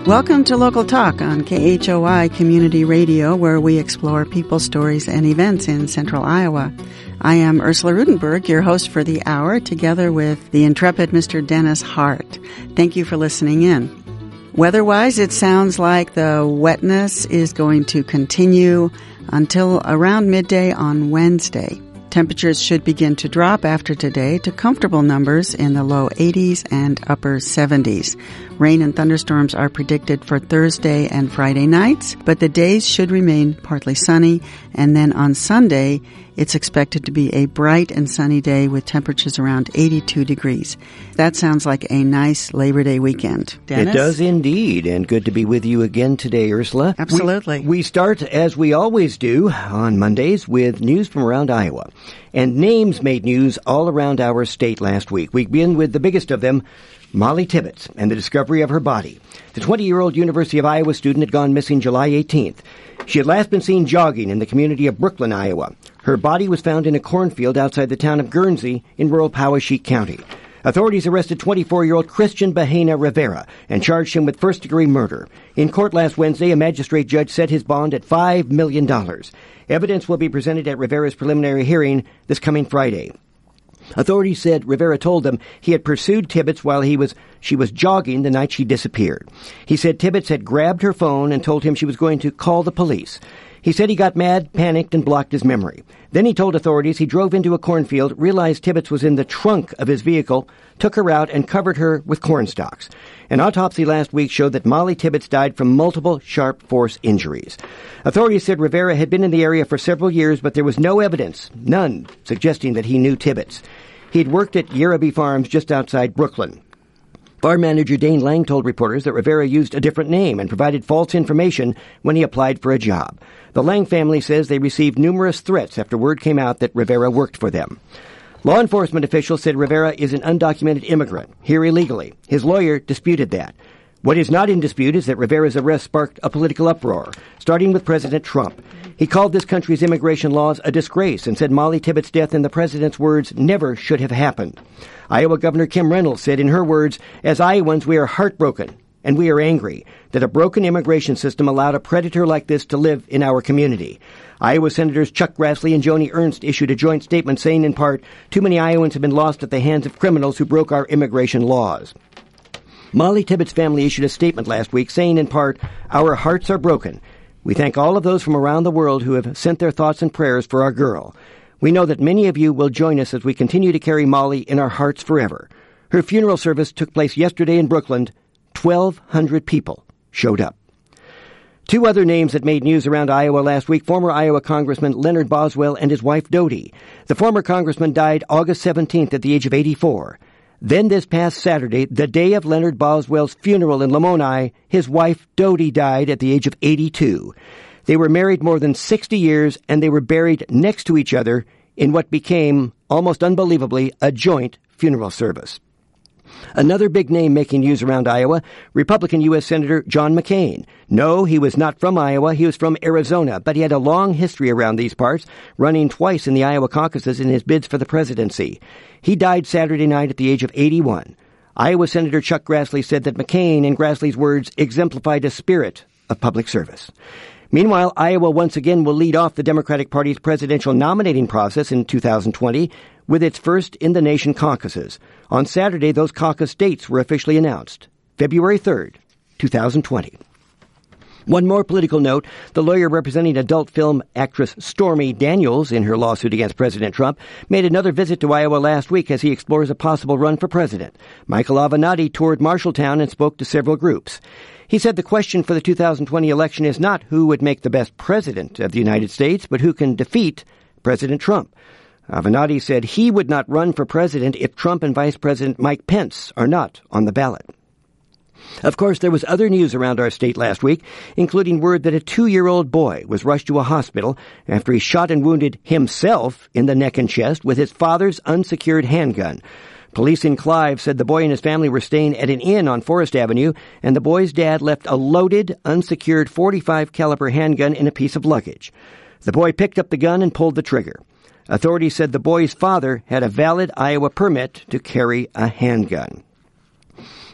Welcome to Local Talk on KHOI Community Radio, where we explore people, stories, and events in central Iowa. I am Ursula Rudenberg, your host for the hour, together with the intrepid Mr. Dennis Hart. Thank you for listening in. Weather-wise, it sounds like the wetness is going to continue until around midday on Wednesday. Temperatures should begin to drop after today to comfortable numbers in the low 80s and upper 70s. Rain and thunderstorms are predicted for Thursday and Friday nights, but the days should remain partly sunny, and then on Sunday, it's expected to be a bright and sunny day with temperatures around 82 degrees. That sounds like a nice Labor Day weekend. Dennis? It does indeed, and good to be with you again today, Ursula. Absolutely. We start, as we always do, on Mondays with news from around Iowa. And names made news all around our state last week. We begin with the biggest of them, Molly Tibbetts, and the discovery of her body. The 20-year-old University of Iowa student had gone missing July 18th. She had last been seen jogging in the community of Brooklyn, Iowa. Her body was found in a cornfield outside the town of Guernsey in rural Poweshiek County. Authorities arrested 24-year-old Christian Bahena Rivera and charged him with first-degree murder. In court last Wednesday, a magistrate judge set his bond at $5 million. Evidence will be presented at Rivera's preliminary hearing this coming Friday. Authorities said Rivera told them he had pursued Tibbetts while she was jogging the night she disappeared. He said Tibbetts had grabbed her phone and told him she was going to call the police. He said he got mad, panicked, and blocked his memory. Then he told authorities he drove into a cornfield, realized Tibbetts was in the trunk of his vehicle, took her out, and covered her with corn stalks. An autopsy last week showed that Molly Tibbetts died from multiple sharp force injuries. Authorities said Rivera had been in the area for several years, but there was no evidence, none, suggesting that he knew Tibbetts. He'd worked at Yerraby Farms just outside Brooklyn. Farm manager Dane Lang told reporters that Rivera used a different name and provided false information when he applied for a job. The Lang family says they received numerous threats after word came out that Rivera worked for them. Law enforcement officials said Rivera is an undocumented immigrant, here illegally. His lawyer disputed that. What is not in dispute is that Rivera's arrest sparked a political uproar, starting with President Trump. He called this country's immigration laws a disgrace and said Molly Tibbetts' death, in the president's words, never should have happened. Iowa Governor Kim Reynolds said in her words, "As Iowans, we are heartbroken and we are angry that a broken immigration system allowed a predator like this to live in our community." Iowa Senators Chuck Grassley and Joni Ernst issued a joint statement saying, in part, "Too many Iowans have been lost at the hands of criminals who broke our immigration laws." Molly Tibbetts' family issued a statement last week saying, in part, "Our hearts are broken. We thank all of those from around the world who have sent their thoughts and prayers for our girl. We know that many of you will join us as we continue to carry Molly in our hearts forever." Her funeral service took place yesterday in Brooklyn. 1,200 people showed up. Two other names that made news around Iowa last week: former Iowa Congressman Leonard Boswell and his wife Dodie. The former congressman died August 17th at the age of 84. Then this past Saturday, the day of Leonard Boswell's funeral in Lamoni, his wife Dodie died at the age of 82. They were married more than 60 years, and they were buried next to each other in what became, almost unbelievably, a joint funeral service. Another big name making news around Iowa, Republican U.S. Senator John McCain. No, he was not from Iowa. He was from Arizona, but he had a long history around these parts, running twice in the Iowa caucuses in his bids for the presidency. He died Saturday night at the age of 81. Iowa Senator Chuck Grassley said that McCain, in Grassley's words, exemplified a spirit of public service. Meanwhile, Iowa once again will lead off the Democratic Party's presidential nominating process in 2020 with its first-in-the-nation caucuses. On Saturday, those caucus dates were officially announced. February 3rd, 2020. One more political note: the lawyer representing adult film actress Stormy Daniels in her lawsuit against President Trump made another visit to Iowa last week as he explores a possible run for president. Michael Avenatti toured Marshalltown and spoke to several groups. He said the question for the 2020 election is not who would make the best president of the United States, but who can defeat President Trump. Avenatti said he would not run for president if Trump and Vice President Mike Pence are not on the ballot. Of course, there was other news around our state last week, including word that a 2-year-old boy was rushed to a hospital after he shot and wounded himself in the neck and chest with his father's unsecured handgun. Police in Clive said the boy and his family were staying at an inn on Forest Avenue, and the boy's dad left a loaded, unsecured .45 caliber handgun in a piece of luggage. The boy picked up the gun and pulled the trigger. Authorities said the boy's father had a valid Iowa permit to carry a handgun.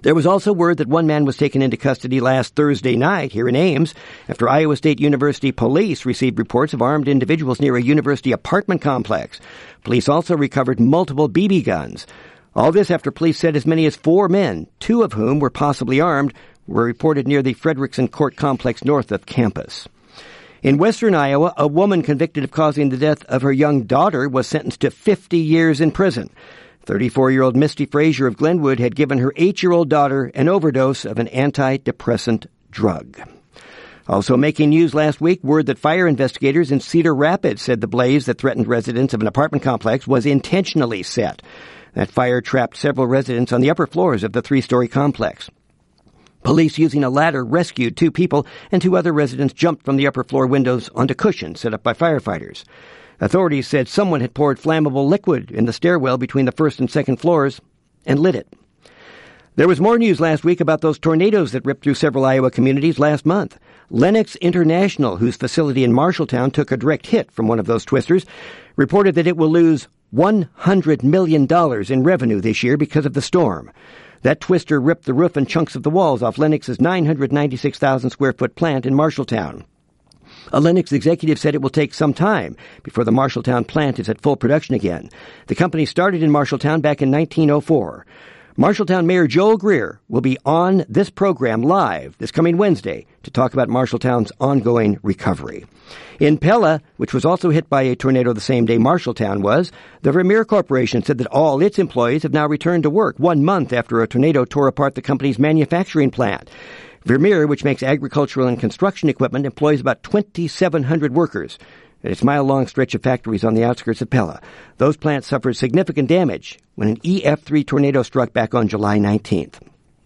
There was also word that one man was taken into custody last Thursday night here in Ames after Iowa State University police received reports of armed individuals near a university apartment complex. Police also recovered multiple BB guns. All this after police said as many as 4 men, 2 of whom were possibly armed, were reported near the Frederickson Court complex north of campus. In western Iowa, a woman convicted of causing the death of her young daughter was sentenced to 50 years in prison. 34-year-old Misty Frazier of Glenwood had given her 8-year-old daughter an overdose of an antidepressant drug. Also making news last week, word that fire investigators in Cedar Rapids said the blaze that threatened residents of an apartment complex was intentionally set. That fire trapped several residents on the upper floors of the 3-story complex. Police using a ladder rescued 2 people, and 2 other residents jumped from the upper floor windows onto cushions set up by firefighters. Authorities said someone had poured flammable liquid in the stairwell between the 1st and 2nd floors and lit it. There was more news last week about those tornadoes that ripped through several Iowa communities last month. Lennox International, whose facility in Marshalltown took a direct hit from one of those twisters, reported that it will lose $100 million in revenue this year because of the storm. That twister ripped the roof and chunks of the walls off Lennox's 996,000-square-foot plant in Marshalltown. A Lennox executive said it will take some time before the Marshalltown plant is at full production again. The company started in Marshalltown back in 1904. Marshalltown Mayor Joel Greer will be on this program live this coming Wednesday to talk about Marshalltown's ongoing recovery. In Pella, which was also hit by a tornado the same day Marshalltown was, the Vermeer Corporation said that all its employees have now returned to work 1 month after a tornado tore apart the company's manufacturing plant. Vermeer, which makes agricultural and construction equipment, employs about 2,700 workers at its mile-long stretch of factories on the outskirts of Pella. Those plants suffered significant damage when an EF3 tornado struck back on July 19th.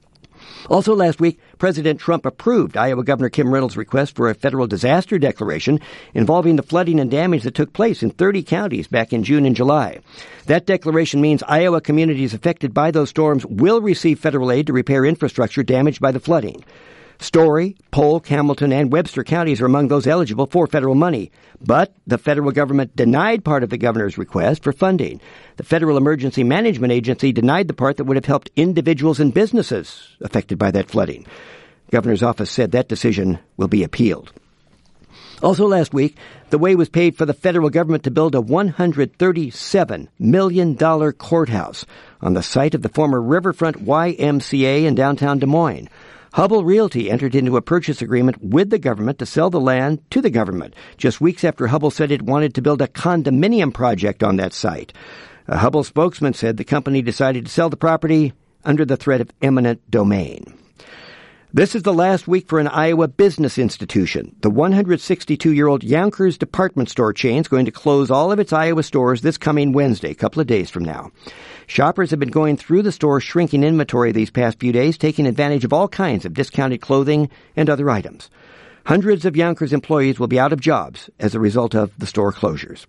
Also last week, President Trump approved Iowa Governor Kim Reynolds' request for a federal disaster declaration involving the flooding and damage that took place in 30 counties back in June and July. That declaration means Iowa communities affected by those storms will receive federal aid to repair infrastructure damaged by the flooding. Story, Polk, Hamilton, and Webster counties are among those eligible for federal money. But the federal government denied part of the governor's request for funding. The Federal Emergency Management Agency denied the part that would have helped individuals and businesses affected by that flooding. The governor's office said that decision will be appealed. Also last week, the way was paved for the federal government to build a $137 million courthouse on the site of the former Riverfront YMCA in downtown Des Moines. Hubble Realty entered into a purchase agreement with the government to sell the land to the government, just weeks after Hubble said it wanted to build a condominium project on that site. A Hubble spokesman said the company decided to sell the property under the threat of eminent domain. This is the last week for an Iowa business institution. The 162-year-old Yonkers department store chain is going to close all of its Iowa stores this coming Wednesday, a couple of days from now. Shoppers have been going through the store's shrinking inventory these past few days, taking advantage of all kinds of discounted clothing and other items. Hundreds of Yonkers employees will be out of jobs as a result of the store closures.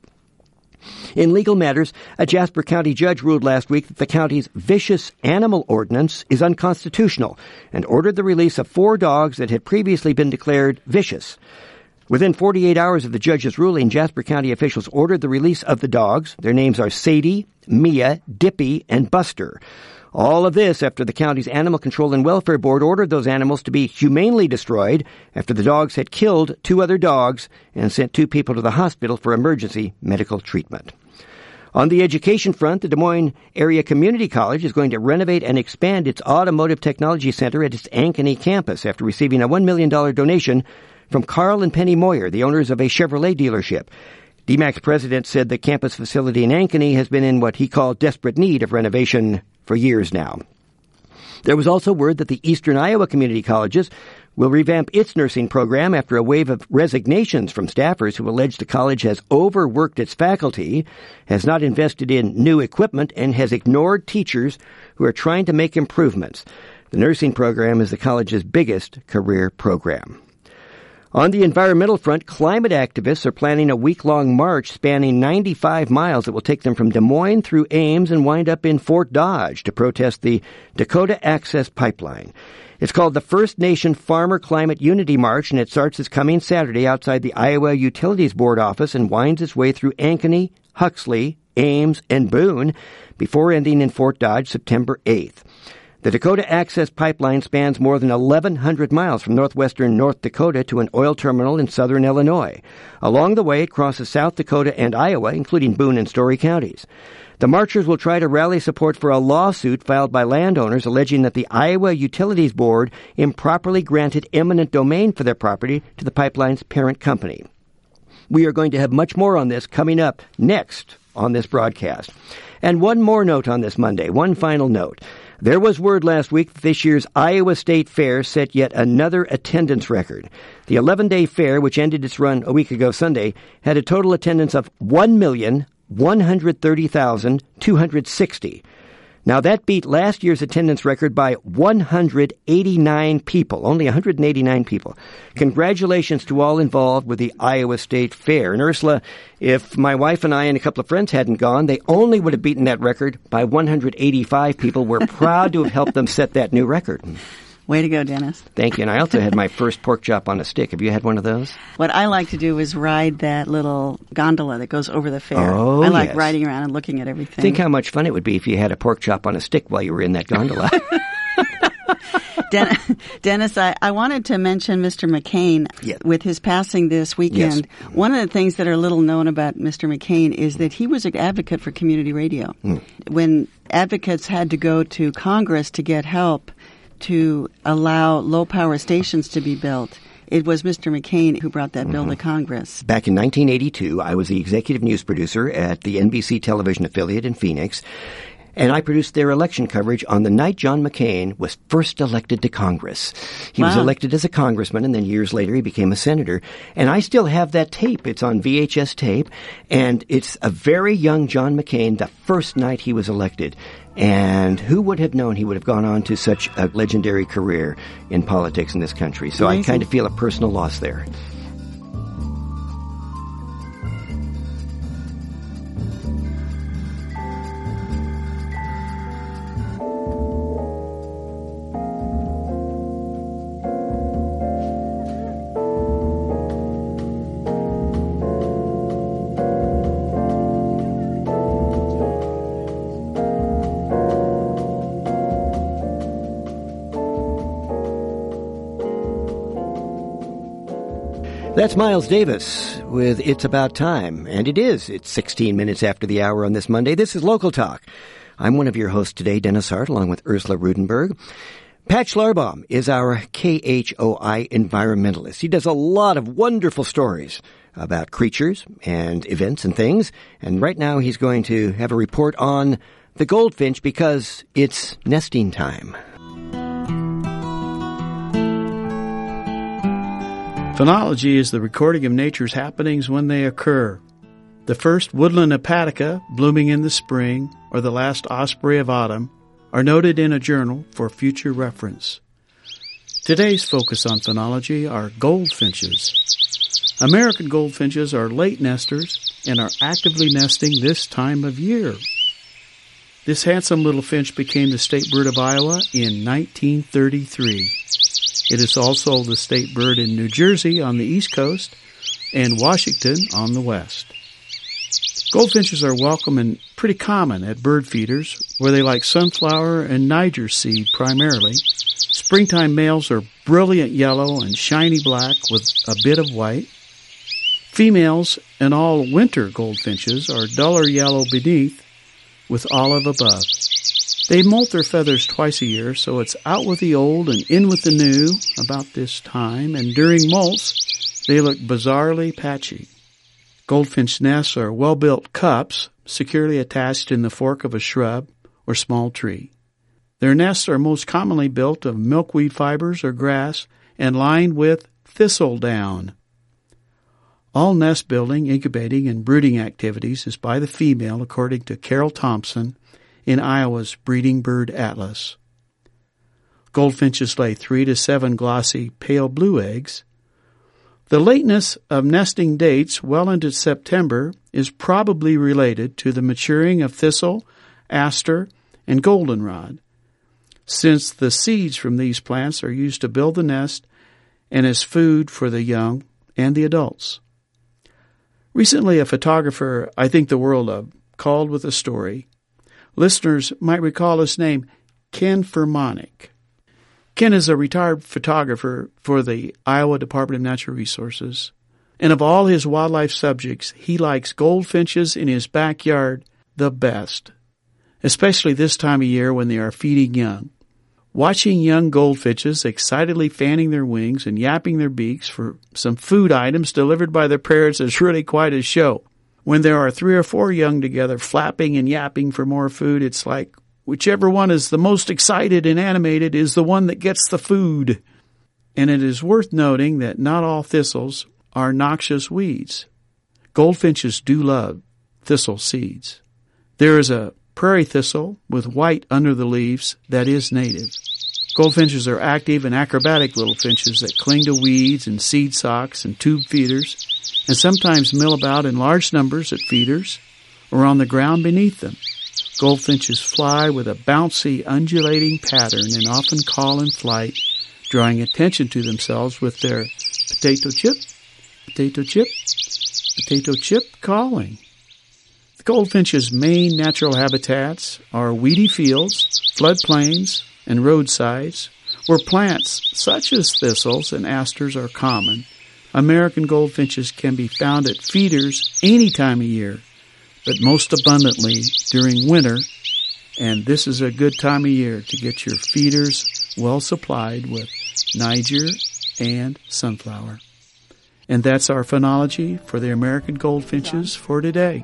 In legal matters, a Jasper County judge ruled last week that the county's vicious animal ordinance is unconstitutional and ordered the release of 4 dogs that had previously been declared vicious. Within 48 hours of the judge's ruling, Jasper County officials ordered the release of the dogs. Their names are Sadie, Mia, Dippy, and Buster. All of this after the county's Animal Control and Welfare Board ordered those animals to be humanely destroyed after the dogs had killed 2 other dogs and sent 2 people to the hospital for emergency medical treatment. On the education front, the Des Moines Area Community College is going to renovate and expand its Automotive Technology Center at its Ankeny campus after receiving a $1 million donation from Carl and Penny Moyer, the owners of a Chevrolet dealership. DMAC's president said the campus facility in Ankeny has been in what he called desperate need of renovation for years now. There was also word that the Eastern Iowa Community Colleges will revamp its nursing program after a wave of resignations from staffers who allege the college has overworked its faculty, has not invested in new equipment, and has ignored teachers who are trying to make improvements. The nursing program is the college's biggest career program. On the environmental front, climate activists are planning a week-long march spanning 95 miles that will take them from Des Moines through Ames and wind up in Fort Dodge to protest the Dakota Access Pipeline. It's called the First Nation Farmer Climate Unity March, and it starts this coming Saturday outside the Iowa Utilities Board office and winds its way through Ankeny, Huxley, Ames, and Boone before ending in Fort Dodge September 8th. The Dakota Access Pipeline spans more than 1,100 miles from northwestern North Dakota to an oil terminal in southern Illinois. Along the way, it crosses South Dakota and Iowa, including Boone and Story counties. The marchers will try to rally support for a lawsuit filed by landowners alleging that the Iowa Utilities Board improperly granted eminent domain for their property to the pipeline's parent company. We are going to have much more on this coming up next on this broadcast. And one more note on this Monday, one final note. There was word last week that this year's Iowa State Fair set yet another attendance record. The 11-day fair, which ended its run a week ago Sunday, had a total attendance of 1,130,260. Now, that beat last year's attendance record by 189 people, only 189 people. Congratulations to all involved with the Iowa State Fair. And Ursula, if my wife and I and a couple of friends hadn't gone, they only would have beaten that record by 185 people. We're proud to have helped them set that new record. Way to go, Dennis. Thank you. And I also had my first pork chop on a stick. Have you had one of those? What I like to do is ride that little gondola that goes over the fair. Oh, I like yes. riding around and looking at everything. Think how much fun it would be if you had a pork chop on a stick while you were in that gondola. Dennis, I wanted to mention Mr. McCain. Yes. With his passing this weekend. Yes. One of the things that are little known about Mr. McCain is that he was an advocate for community radio. When advocates had to go to Congress to get help to allow low-power stations to be built, it was Mr. McCain who brought that bill to Congress. Back in 1982, I was the executive news producer at the NBC television affiliate in Phoenix, and I produced their election coverage on the night John McCain was first elected to Congress. He was elected as a congressman, and then years later he became a senator. And I still have that tape. It's on VHS tape, and it's a very young John McCain, the first night he was elected. And who would have known he would have gone on to such a legendary career in politics in this country? So Amazing. I kind of feel a personal loss there. That's Miles Davis with It's About Time. And it is. It's 16 minutes after the hour on this Monday. This is Local Talk. I'm one of your hosts today, Dennis Hart, along with Ursula Rudenberg. Pat Schlarbaum is our KHOI environmentalist. He does a lot of wonderful stories about creatures and events and things. And right now he's going to have a report on the goldfinch because it's nesting time. Phenology is the recording of nature's happenings when they occur. The first woodland hepatica blooming in the spring or the last osprey of autumn are noted in a journal for future reference. Today's focus on phenology are goldfinches. American goldfinches are late nesters and are actively nesting this time of year. This handsome little finch became the state bird of Iowa in 1933. It is also the state bird in New Jersey on the East Coast and Washington on the West. Goldfinches are welcome and pretty common at bird feeders, where they like sunflower and Niger seed primarily. Springtime males are brilliant yellow and shiny black with a bit of white. Females and all winter goldfinches are duller yellow beneath with olive above. They molt their feathers twice a year, so it's out with the old and in with the new about this time, and during molts, they look bizarrely patchy. Goldfinch nests are well-built cups, securely attached in the fork of a shrub or small tree. Their nests are most commonly built of milkweed fibers or grass and lined with thistle down. All nest building, incubating, and brooding activities is by the female, according to Carol Thompson, in Iowa's Breeding Bird Atlas. Goldfinches lay 3 to 7 glossy pale blue eggs. The lateness of nesting dates well into September is probably related to the maturing of thistle, aster, and goldenrod, since the seeds from these plants are used to build the nest and as food for the young and the adults. Recently, a photographer I think the world of called with a story. Listeners might recall his name, Ken Fermonic. Ken is a retired photographer for the Iowa Department of Natural Resources, and of all his wildlife subjects, he likes goldfinches in his backyard the best, especially this time of year when they are feeding young. Watching young goldfinches excitedly fanning their wings and yapping their beaks for some food items delivered by their parents is really quite a show. When there are 3 or 4 young together flapping and yapping for more food, it's like whichever one is the most excited and animated is the one that gets the food. And it is worth noting that not all thistles are noxious weeds. Goldfinches do love thistle seeds. There is a prairie thistle with white under the leaves that is native. Goldfinches are active and acrobatic little finches that cling to weeds and seed socks and tube feeders, and sometimes mill about in large numbers at feeders or on the ground beneath them. Goldfinches fly with a bouncy, undulating pattern and often call in flight, drawing attention to themselves with their potato chip, potato chip, potato chip calling. The goldfinch's main natural habitats are weedy fields, floodplains, and roadsides, where plants such as thistles and asters are common. American goldfinches can be found at feeders any time of year, but most abundantly during winter, and this is a good time of year to get your feeders well supplied with Niger and sunflower. And that's our phenology for the American goldfinches for today.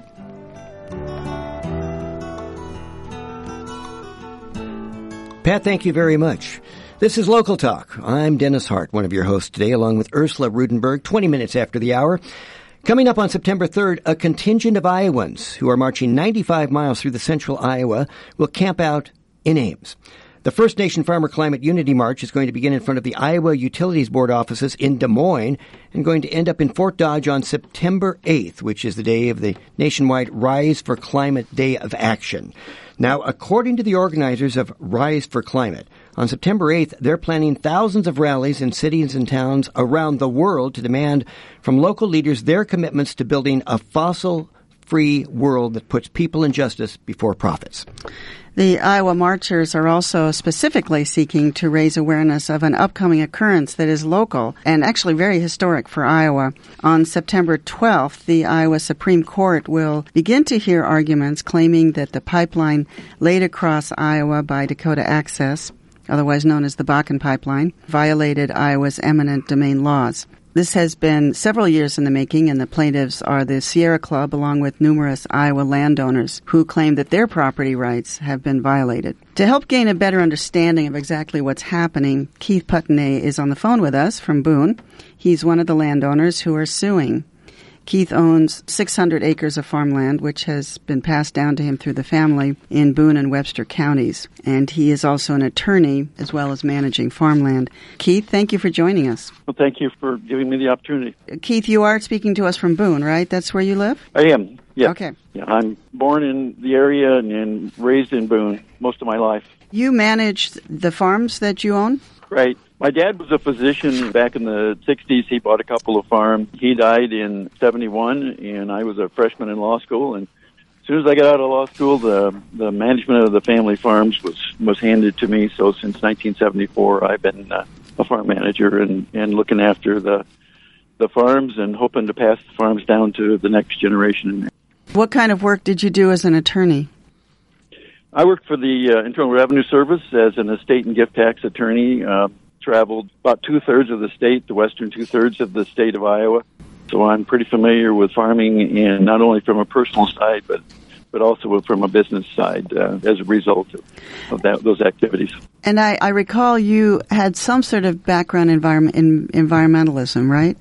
Pat, thank you very much. This is Local Talk. I'm Dennis Hart, one of your hosts today, along with Ursula Rudenberg, 20 minutes after the hour. Coming up on September 3rd, a contingent of Iowans who are marching 95 miles through the central Iowa will camp out in Ames. The First Nation Farmer Climate Unity March is going to begin in front of the Iowa Utilities Board offices in Des Moines and going to end up in Fort Dodge on September 8th, which is the day of the nationwide Rise for Climate Day of Action. Now, according to the organizers of Rise for Climate, on September 8th, they're planning thousands of rallies in cities and towns around the world to demand from local leaders their commitments to building a fossil-free world that puts people and justice before profits. The Iowa marchers are also specifically seeking to raise awareness of an upcoming occurrence that is local and actually very historic for Iowa. On September 12th, the Iowa Supreme Court will begin to hear arguments claiming that the pipeline laid across Iowa by Dakota Access, otherwise known as the Bakken Pipeline, violated Iowa's eminent domain laws. This has been several years in the making, and the plaintiffs are the Sierra Club, along with numerous Iowa landowners who claim that their property rights have been violated. To help gain a better understanding of exactly what's happening, Keith Putney is on the phone with us from Boone. He's one of the landowners who are suing. Keith owns 600 acres of farmland, which has been passed down to him through the family in Boone and Webster counties. And he is also an attorney as well as managing farmland. Keith, thank you for joining us. Well, thank you for giving me the opportunity. Keith, you are speaking to us from Boone, right? That's where you live? I am, yes. Okay. Yeah, I'm born in the area and raised in Boone most of my life. You manage the farms that you own? Right. My dad was a physician back in the 60s. He bought a couple of farms. He died in 71, and I was a freshman in law school. And as soon as I got out of law school, the management of the family farms was handed to me. So since 1974, I've been a farm manager and looking after the farms and hoping to pass the farms down to the next generation. What kind of work did you do as an attorney? I worked for the Internal Revenue Service as an estate and gift tax attorney. Traveled about two-thirds of the state, the western two-thirds of the state of Iowa. So I'm pretty familiar with farming, and not only from a personal side, but also from a business side as a result of those activities. And I recall you had some sort of background in environmentalism, right?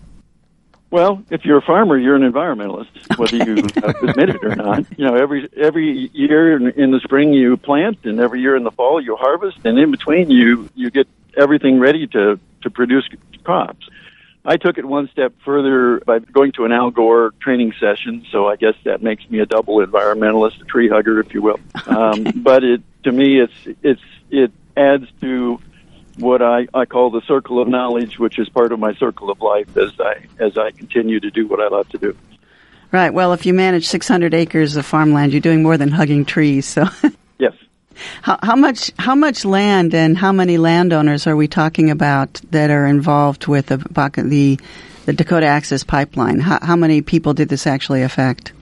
Well, if you're a farmer, you're an environmentalist, whether you admit it or not. You know, every year in the spring you plant, and every year in the fall you harvest, and in between you get everything ready to produce crops. I took it one step further by going to an Al Gore training session, so I guess that makes me a double environmentalist, a tree hugger, if you will. But to me, it adds to what I call the circle of knowledge, which is part of my circle of life as I continue to do what I love to do. Right. Well, if you manage 600 acres of farmland, you're doing more than hugging trees. So, yes. How much land and how many landowners are we talking about that are involved with the Dakota Access Pipeline? How many people did this actually affect?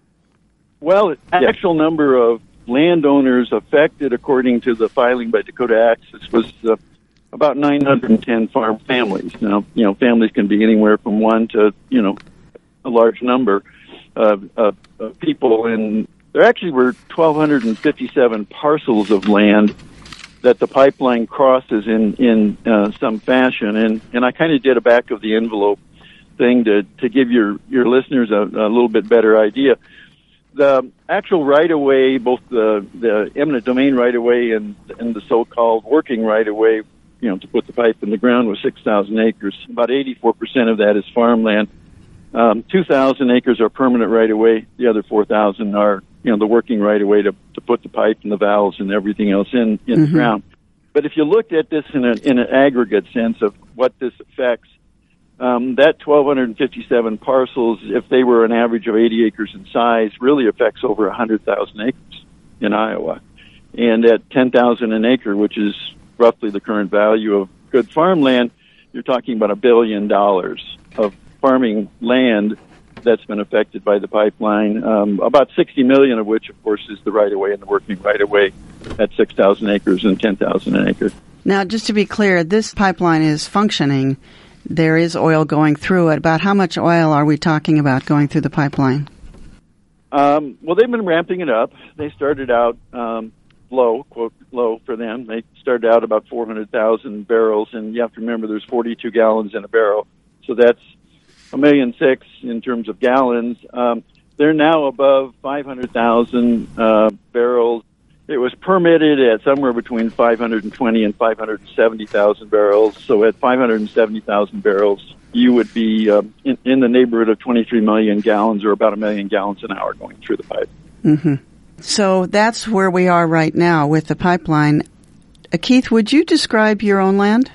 Well, the actual number of landowners affected, according to the filing by Dakota Access, was about 910 farm families. Now, families can be anywhere from one to, a large number of people. And there actually were 1,257 parcels of land that the pipeline crosses in some fashion. And I kind of did a back of the envelope thing to give your listeners a little bit better idea. The actual right-of-way, both the eminent domain right-of-way and the so-called working right-of-way, to put the pipe in the ground, was 6,000 acres. About 84% of that is farmland. 2,000 acres are permanent right-of-way. The other 4,000 are, the working right-of-way to put the pipe and the valves and everything else in the ground. But if you looked at this in an aggregate sense of what this affects, that 1,257 parcels, if they were an average of 80 acres in size, really affects over 100,000 acres in Iowa. And at 10,000 an acre, which is roughly the current value of good farmland, you're talking about $1 billion of farming land that's been affected by the pipeline. About 60 million of which, of course, is the right-of-way and the working right-of-way at 6,000 acres and 10,000 an acre. Now, just to be clear, this pipeline is functioning. There is oil going through it. About how much oil are we talking about going through the pipeline? Well, they've been ramping it up. They started out low, quote, low for them. They started out about 400,000 barrels, and you have to remember there's 42 gallons in a barrel. So that's 1.6 million in terms of gallons. They're now above 500,000 barrels. It was permitted at somewhere between 520 and 570,000 barrels. So at 570,000 barrels, you would be in the neighborhood of 23 million gallons, or about 1 million gallons an hour going through the pipe. Mm-hmm. So that's where we are right now with the pipeline. Keith, would you describe your own land?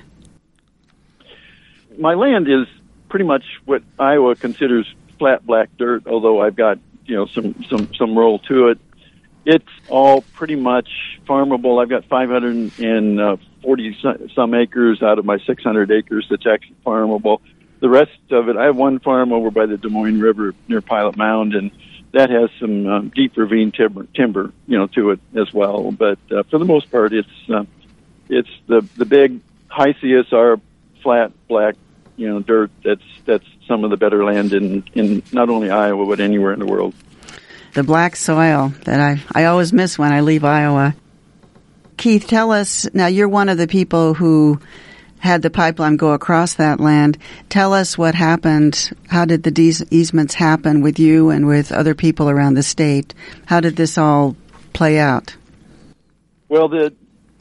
My land is pretty much what Iowa considers flat black dirt, although I've got some roll to it. It's all pretty much farmable. I've got 540 some acres out of my 600 acres that's actually farmable. The rest of it, I have one farm over by the Des Moines River near Pilot Mound, and that has some deep ravine timber, to it as well. But for the most part, it's the big high CSR flat black dirt that's some of the better land in not only Iowa but anywhere in the world. The black soil that I always miss when I leave Iowa. Keith, tell us, now you're one of the people who had the pipeline go across that land. Tell us what happened. How did the easements happen with you and with other people around the state? How did this all play out? Well, the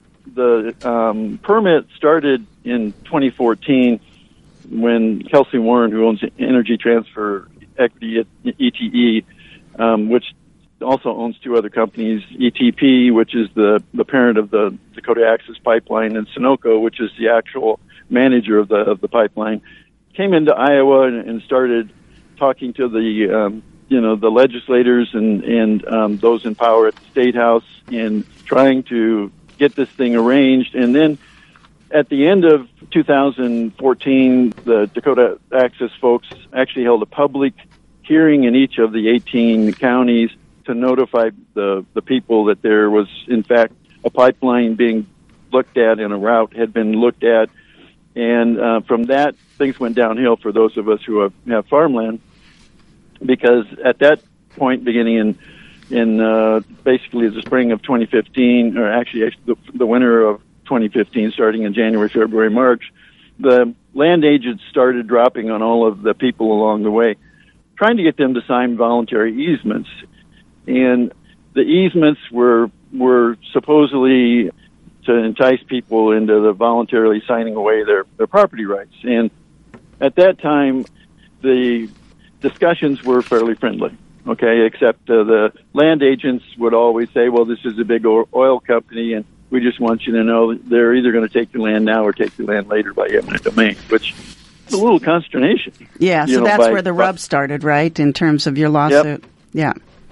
permit started in 2014 when Kelsey Warren, who owns Energy Transfer Equity at ETE, which also owns two other companies, ETP, which is the parent of the Dakota Access Pipeline, and Sunoco, which is the actual manager of the pipeline, came into Iowa and started talking to the legislators and those in power at the State House and trying to get this thing arranged. And then at the end of 2014, the Dakota Access folks actually held a public hearing in each of the 18 counties to notify the people that there was, in fact, a pipeline being looked at and a route had been looked at. And from that, things went downhill for those of us who have farmland, because at that point, beginning in basically the spring of 2015, or actually the winter of 2015, starting in January, February, March, the land agents started dropping on all of the people along the way, trying to get them to sign voluntary easements. And the easements were supposedly to entice people into the voluntarily signing away their property rights. And at that time, the discussions were fairly friendly, okay, except the land agents would always say, well, this is a big oil company, and we just want you to know they're either going to take your land now or take your land later by eminent domain, which is a little consternation. Yeah, so that's where the rub started, right, in terms of your lawsuit? Yep.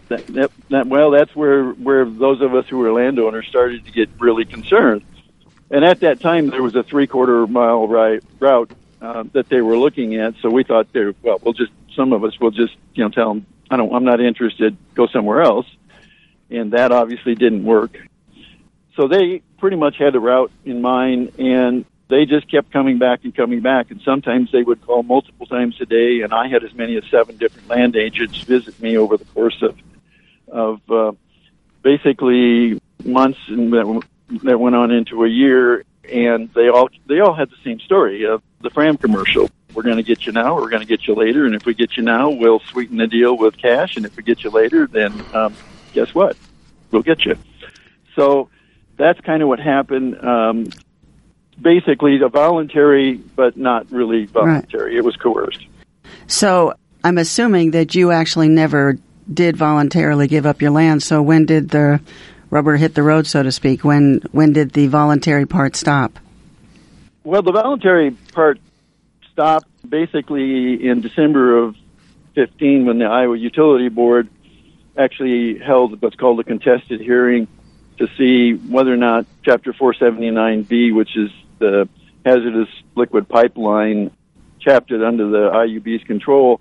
That's where those of us who were landowners started to get really concerned. And at that time, there was a 3/4 mile route that they were looking at. So we thought, some of us will just tell them, I'm not interested. Go somewhere else. And that obviously didn't work. So they pretty much had a route in mind, and they just kept coming back. And sometimes they would call multiple times a day, and I had as many as 7 different land agents visit me over the course of basically months, and that went on into a year. And they all had the same story of the Fram commercial. We're going to get you now, we're going to get you later, and if we get you now, we'll sweeten the deal with cash, and if we get you later, then guess what? We'll get you. So that's kind of what happened. Basically, a voluntary, but not really voluntary. Right. It was coerced. So I'm assuming that you actually never did voluntarily give up your land. So when did the rubber hit the road, so to speak? When did the voluntary part stop? Well, the voluntary part stopped basically in December of 15 when the Iowa Utility Board actually held what's called a contested hearing to see whether or not Chapter 479B, which is the hazardous liquid pipeline chapter under the IUB's control,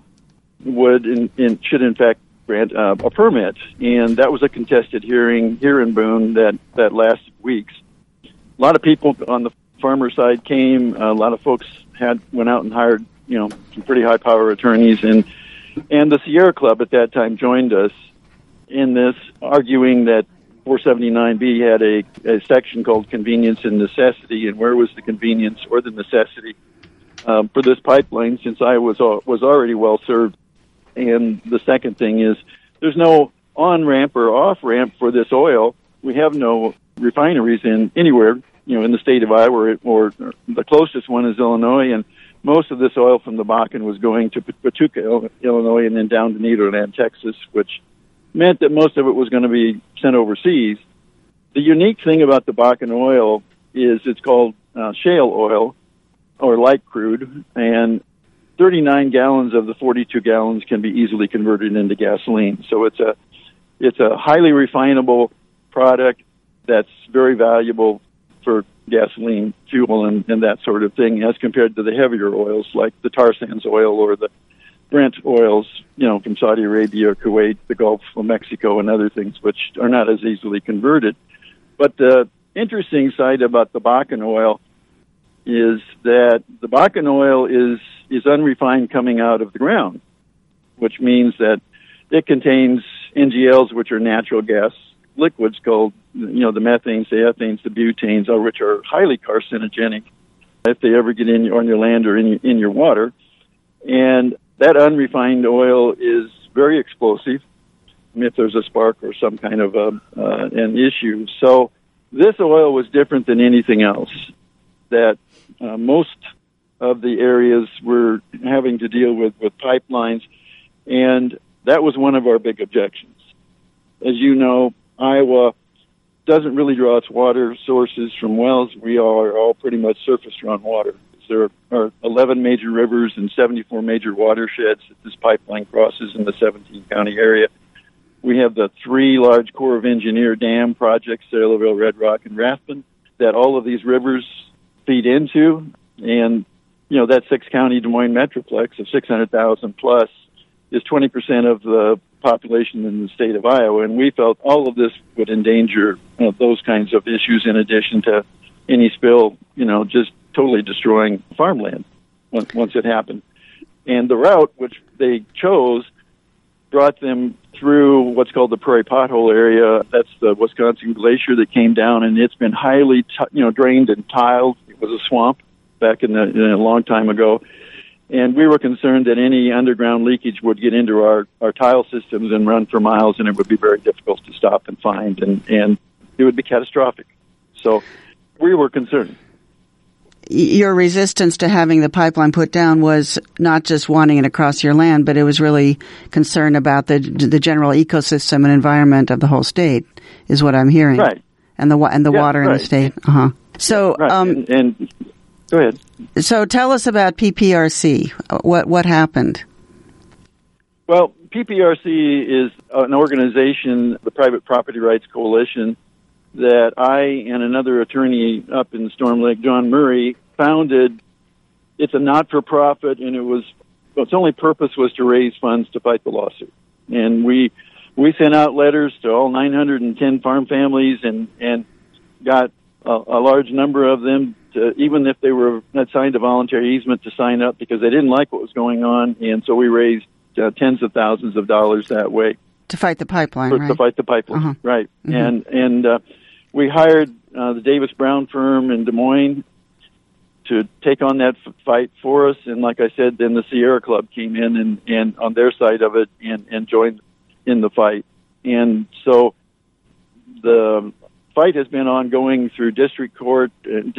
should in fact grant a permit. And that was a contested hearing here in Boone that lasted weeks. A lot of people on the farmer side came. A lot of folks went out and hired some pretty high power attorneys, and the Sierra Club at that time joined us in this, arguing that 479B had a section called convenience and necessity, and where was the convenience or the necessity for this pipeline, since I was already well served. And the second thing is there's no on-ramp or off-ramp for this oil. We have no refineries anywhere, in the state of Iowa, or the closest one is Illinois, and most of this oil from the Bakken was going to Paducah, Illinois, and then down to Nederland, Texas, which meant that most of it was going to be sent overseas. The unique thing about the Bakken oil is it's called shale oil, or light crude, and 39 gallons of the 42 gallons can be easily converted into gasoline. So it's a highly refinable product that's very valuable for gasoline fuel and that sort of thing, as compared to the heavier oils like the tar sands oil or the Brent oils, from Saudi Arabia, Kuwait, the Gulf of Mexico, and other things, which are not as easily converted. But the interesting side about the Bakken oil is that the Bakken oil is unrefined coming out of the ground, which means that it contains NGLs, which are natural gas liquids called, the methanes, the ethanes, the butanes, which are highly carcinogenic if they ever get on your land or in your water. And that unrefined oil is very explosive if there's a spark or some kind of an issue. So this oil was different than anything else that most of the areas were having to deal with pipelines, and that was one of our big objections. As you know, Iowa doesn't really draw its water sources from wells. We are all pretty much surface-run water. There are 11 major rivers and 74 major watersheds that this pipeline crosses in the 17-county area. We have the 3 large Corps of Engineer dam projects, Saylorville, Red Rock, and Rathbun, that all of these rivers feed into. And, that 6-county Des Moines Metroplex of 600,000 plus is 20% of the population in the state of Iowa. And we felt all of this would endanger those kinds of issues, in addition to any spill, just totally destroying farmland once it happened. And the route which they chose brought them through what's called the Prairie Pothole area. That's the Wisconsin glacier that came down, and it's been highly drained and tiled. It was a swamp back in a long time ago. And we were concerned that any underground leakage would get into our tile systems and run for miles, and it would be very difficult to stop and find, and it would be catastrophic. So we were concerned. Your resistance to having the pipeline put down was not just wanting it across your land, but it was really concern about the general ecosystem and environment of the whole state, is what I'm hearing. Right. And the water in the state. Uh-huh. So, right. And go ahead. So tell us about PPRC. What happened? Well, PPRC is an organization, the Private Property Rights Coalition, that I and another attorney up in Storm Lake, John Murray, founded. It's a not-for-profit, and its only purpose was to raise funds to fight the lawsuit. And we sent out letters to all 910 farm families and got a large number of them, even if they had signed a voluntary easement, to sign up because they didn't like what was going on. And so we raised tens of thousands of dollars that way. To fight the pipeline, right? To fight the pipeline, right. Mm-hmm. And we hired the Davis Brown firm in Des Moines to take on that fight for us. And like I said, then the Sierra Club came in and on their side of it and joined in the fight. And so the fight has been ongoing through district courts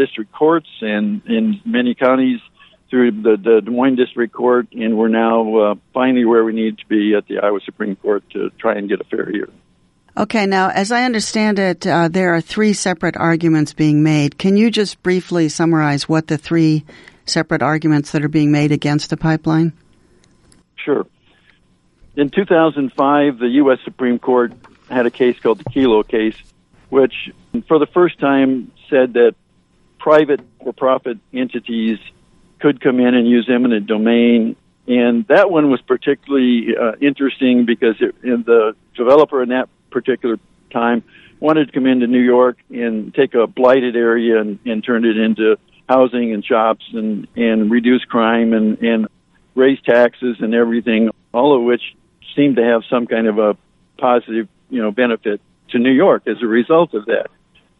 and in many counties through the Des Moines District Court, and we're now finally where we need to be at the Iowa Supreme Court to try and get a fair hearing. Okay, now, as I understand it, there are three separate arguments being made. Can you just briefly summarize what the three separate arguments that are being made against the pipeline? Sure. In 2005, the U.S. Supreme Court had a case called the Kelo case, which for the first time said that private for-profit entities could come in and use eminent domain. And that one was particularly interesting because the developer in that particular time wanted to come into New York and take a blighted area and turn it into housing and shops and reduce crime and raise taxes and everything, all of which seemed to have some kind of a positive, benefit to New York as a result of that.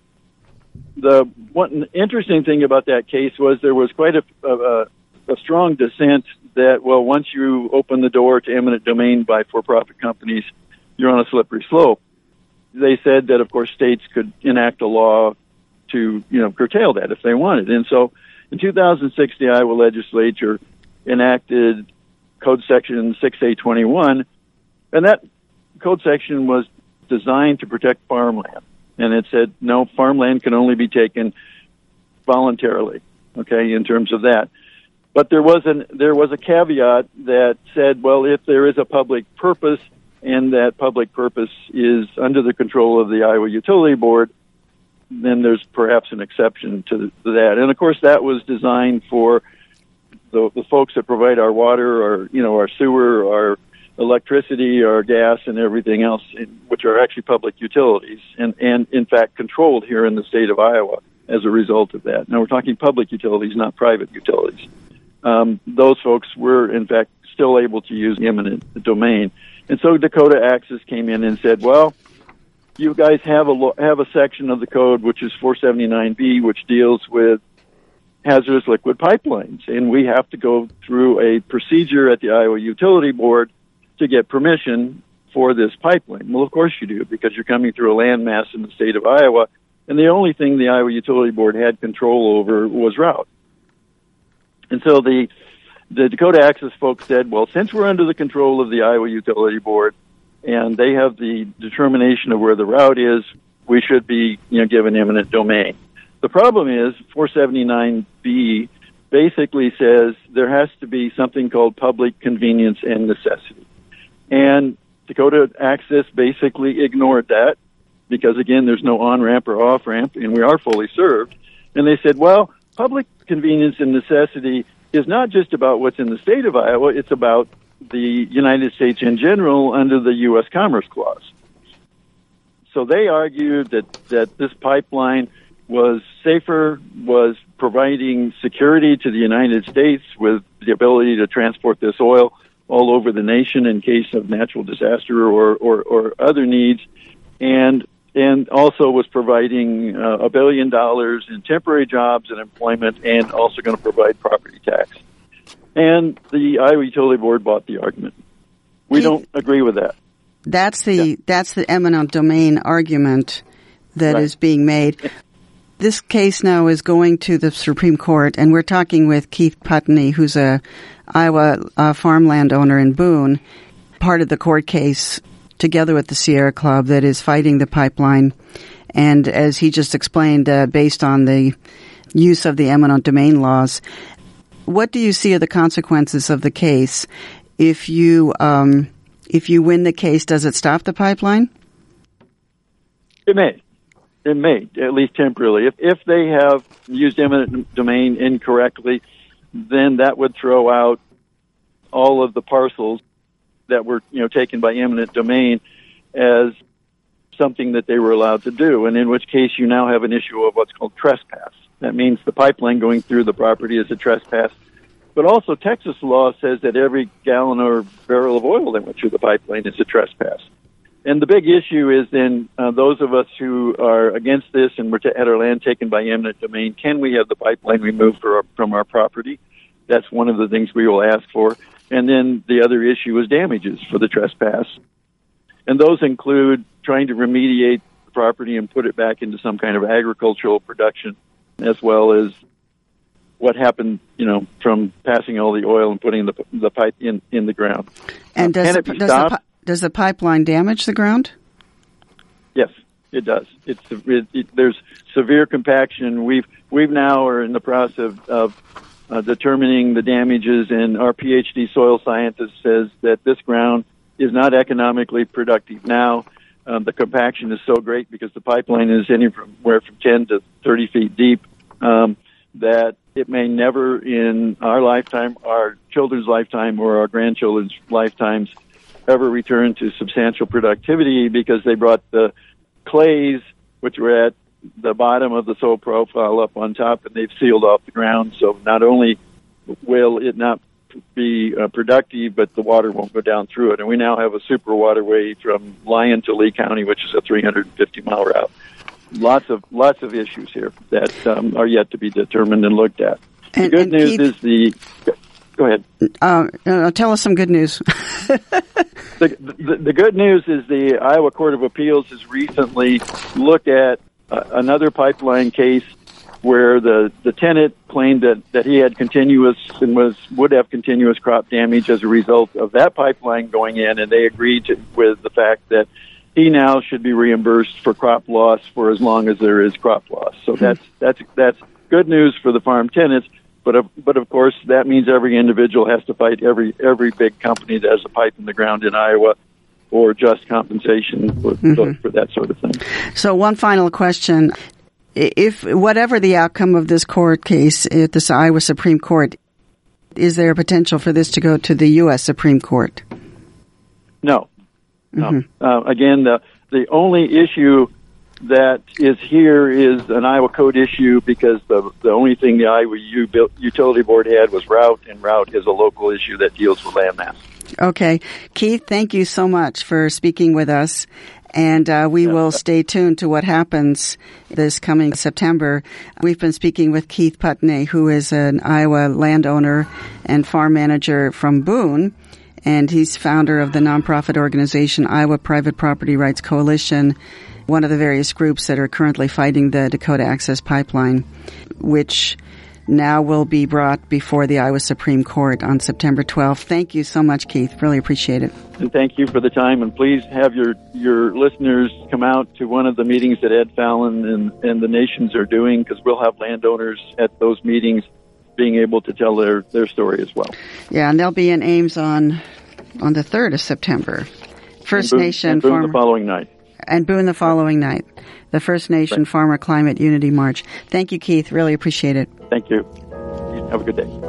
The one interesting thing about that case was there was quite a strong dissent that, well, once you open the door to eminent domain by for-profit companies, you're on a slippery slope. They said that, of course, states could enact a law to, curtail that if they wanted. And so in 2006, the Iowa legislature enacted Code Section 6A21, and that code section was designed to protect farmland. And it said, no, farmland can only be taken voluntarily, okay, in terms of that. But there was a caveat that said, well, if there is a public purpose and that public purpose is under the control of the Iowa Utility Board, then there's perhaps an exception to that. And, of course, that was designed for the folks that provide our water, our sewer, our electricity, our gas, and everything else, which are actually public utilities, and in fact controlled here in the state of Iowa as a result of that. Now we're talking public utilities, not private utilities. Those folks were in fact still able to use eminent domain, and so Dakota Access came in and said, well, you guys have a section of the code which is 479B, which deals with hazardous liquid pipelines, and we have to go through a procedure at the Iowa Utility Board to get permission for this pipeline. Well, of course you do, because you're coming through a landmass in the state of Iowa, and the only thing the Iowa Utility Board had control over was route. And so the Dakota Access folks said, well, since we're under the control of the Iowa Utility Board, and they have the determination of where the route is, we should be, given eminent domain. The problem is 479B basically says there has to be something called public convenience and necessity. And Dakota Access basically ignored that because, again, there's no on-ramp or off-ramp, and we are fully served. And they said, well, public convenience and necessity is not just about what's in the state of Iowa, it's about the United States in general under the U.S. Commerce Clause. So they argued that this pipeline was safer, was providing security to the United States with the ability to transport this oil all over the nation in case of natural disaster or other needs, and also was providing $1 billion in temporary jobs and employment, and also going to provide property tax. And the Iowa Utility Board bought the argument. We don't agree with that. That's the eminent domain argument that right. is being made. This case now is going to the Supreme Court, and we're talking with Keith Putney, who's a Iowa farmland owner in Boone, part of the court case together with the Sierra Club that is fighting the pipeline. And as he just explained, based on the use of the eminent domain laws, what do you see are the consequences of the case if you If you win the case, does it stop the pipeline? It may. It may, at least temporarily. If they have used eminent domain incorrectly, then that would throw out all of the parcels that were, taken by eminent domain as something that they were allowed to do, and in which case you now have an issue of what's called trespass. That means the pipeline going through the property is a trespass. But also Texas law says that every gallon or barrel of oil that went through the pipeline is a trespass. And the big issue is then those of us who are against this and were had our land taken by eminent domain, can we have the pipeline removed from our property? That's one of the things we will ask for. And then the other issue is damages for the trespass. And those include trying to remediate the property and put it back into some kind of agricultural production, as well as what happened, from passing all the oil and putting the pipe in the ground. And does the pipeline damage the ground? Yes, it does. There's severe compaction. We've now are in the process of determining the damages, and our PhD soil scientist says that this ground is not economically productive now. The compaction is so great because the pipeline is anywhere from 10 to 30 feet deep, that it may never in our lifetime, our children's lifetime, or our grandchildren's lifetimes ever return to substantial productivity, because they brought the clays, which were at the bottom of the soil profile, up on top, and they've sealed off the ground. So not only will it not be productive, but the water won't go down through it. And we now have a super waterway from Lyon to Lee County, which is a 350-mile route. Lots of issues here that are yet to be determined and looked at. The good news is Go ahead. Tell us some good news. The good news is the Iowa Court of Appeals has recently looked at another pipeline case where the tenant claimed that he had continuous and would have continuous crop damage as a result of that pipeline going in, and they agreed with the fact that he now should be reimbursed for crop loss for as long as there is crop loss. So that's good news for the farm tenants. But of course, that means every individual has to fight every big company that has a pipe in the ground in Iowa for just compensation for that sort of thing. So one final question. If whatever the outcome of this court case at the Iowa Supreme Court, is there a potential for this to go to the U.S. Supreme Court? No. Again, the only issue that is here is an Iowa Code issue, because the only thing the Iowa Utility Board had was route, and route is a local issue that deals with land mass. Okay. Keith, thank you so much for speaking with us. And we will stay tuned to what happens this coming September. We've been speaking with Keith Putney, who is an Iowa landowner and farm manager from Boone. And he's founder of the nonprofit organization Iowa Private Property Rights Coalition, one of the various groups that are currently fighting the Dakota Access Pipeline, which now will be brought before the Iowa Supreme Court on September 12th. Thank you so much, Keith. Really appreciate it. And thank you for the time. And please have your listeners come out to one of the meetings that Ed Fallon and the nations are doing, because we'll have landowners at those meetings being able to tell their story as well. Yeah, and they'll be in Ames on the 3rd of September. First Nation and Boone Farmer, the following night. And Boone the following night. The First Nation Farmer Climate Unity March. Thank you, Keith. Really appreciate it. Thank you. Have a good day.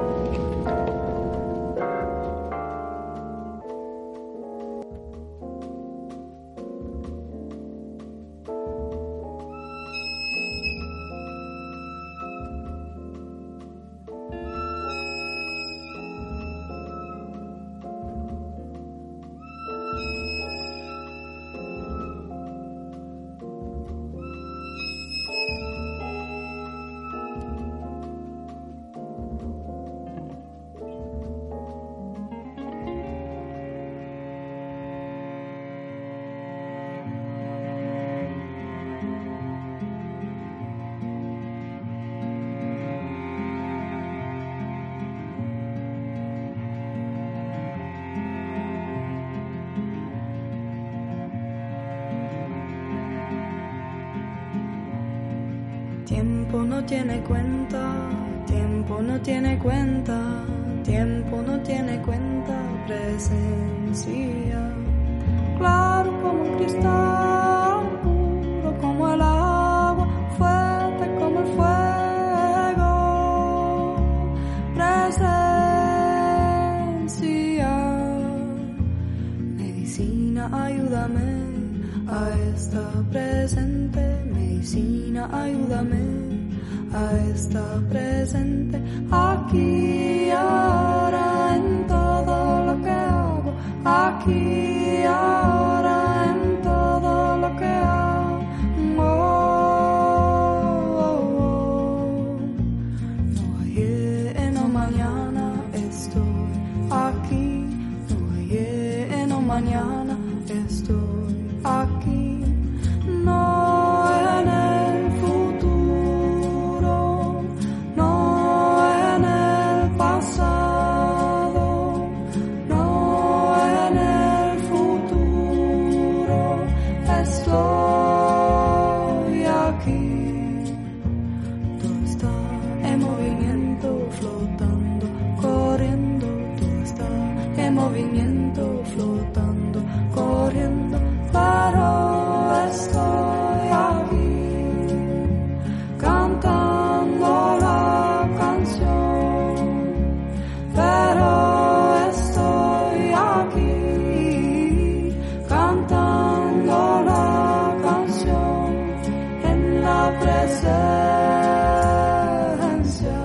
Tiempo no tiene cuenta, tiempo no tiene cuenta, tiempo no tiene cuenta, presencia. Claro como un cristal, puro como el agua, fuerte como el fuego, presencia. Medicina, ayúdame a estar presente, medicina, ayúdame a estar presente, aquí y ahora en todo lo que hago, aquí y ahora en todo lo que hago. No ayer, no mañana estoy aquí, no ayer, no mañana estoy aquí, no en el futuro, no en el pasado, no en el futuro, estoy aquí. Todo está en movimiento, flotando, corriendo, todo está en movimiento, flotando, corriendo, pero estoy aquí, cantando la canción, pero estoy aquí, cantando la canción, en la presencia,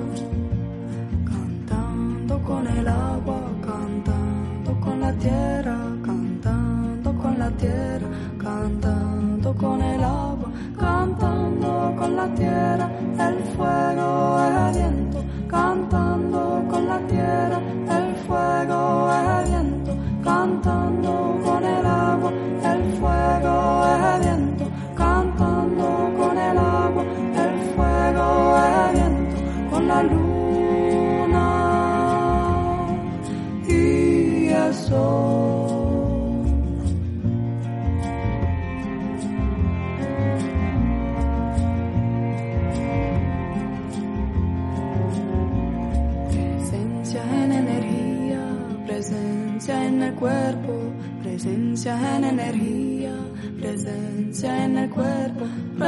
cantando con el agua, cantando con la tierra, cantando con la tierra, cantando con el agua, cantando con la tierra, el fuego, el viento, cantando con la tierra, el fuego, el viento, cantando con el agua, el fuego, el viento, cantando con el agua, el fuego, el viento, con la luna y el sol. Presencia en energía, presencia en el cuerpo, presencia en energía, presencia en el cuerpo,